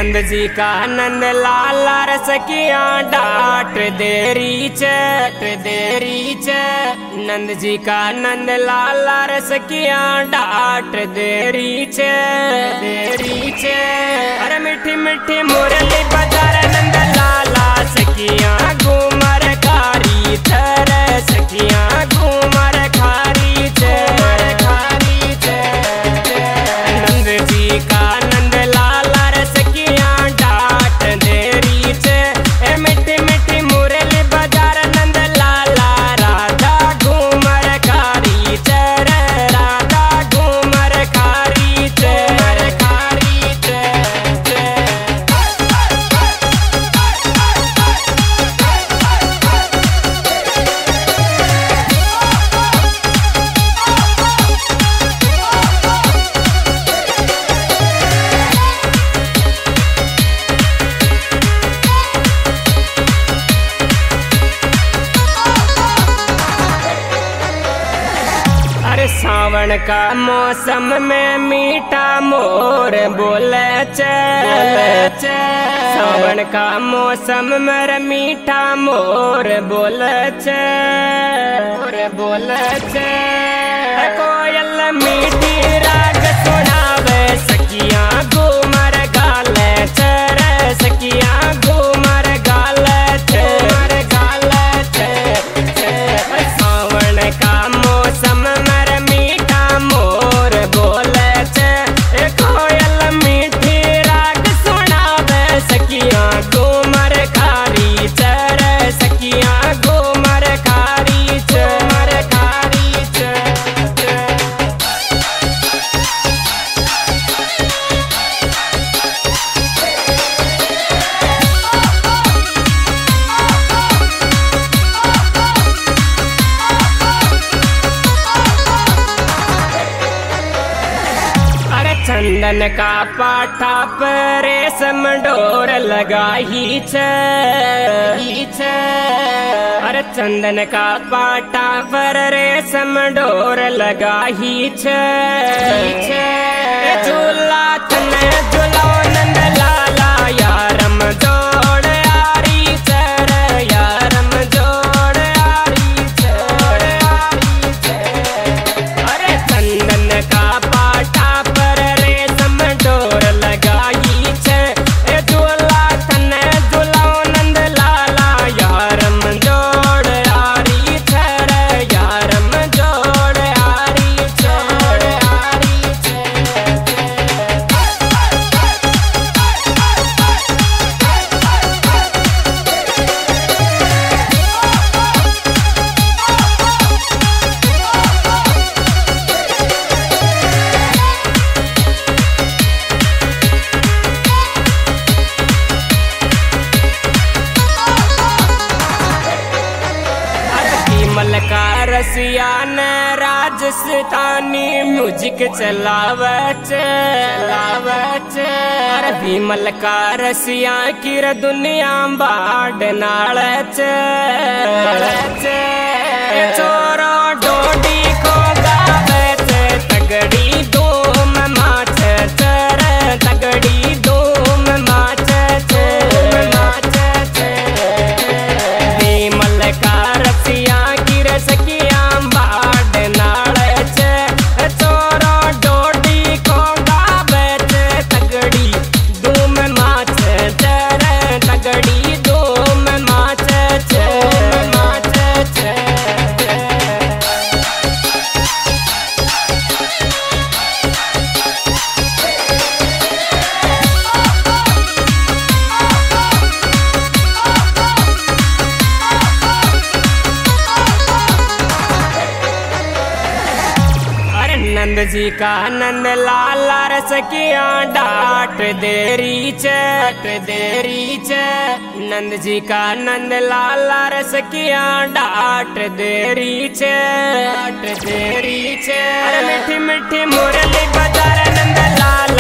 नंद जी का नंद लाला रसकिया डाट देरी च नंद जी का नंद लाला रसकिया डाट देरी च अरे मीठी मीठी मुरली बजार नंद लाला सकिया घूमर कारी थर सकिया घूमर खारी च नंद जी का नंद लाला रसकिया डाट देरी च ए मिठी मिठी मुरली बजार नंद लाला राधा घूमर खारी च राधा घूमर खारी च सावन का मौसम में मीठा मोर बोले सावन का मौसम में मीठा मोर बोले कोयल मीठी राग सुनावे सकिया घूमर गाले चर सकिया घूमर गाले सावन का मौसम चंदन का पाठा पर रेशम डोर लगाई अरे चंदन का पाठा पर रेशम डोर लगाई झूला तने झूलो नंद लाला यारम जोड़ आरी चर यारम जोड़ आरी चर अरे चंदन का पाठा डोर लगाई छे झूला तने झूलो नंद लाला यारम जोड़ आरी छर यारम जोड़ आरी का रसिया ने राजस्थानी म्यूजिक चलावच अरे भीमल का रसिया की दुनिया बाढ़ नाल चोरो डोडी को गावे तगड़ी धूम माच चर तगड़ी धूम माच भीमल का रसिया सकिया बाढ़ नाल चोरो डोडी को गावे तगड़ी धूम माच चर तगड़ी धूम माच नंद जी का नंद लाला रसकिया डाट देरी च नंद जी का नंद लाला रसकिया डाट देरी च अरे मीठी मीठी मुरली बजार नंद लाला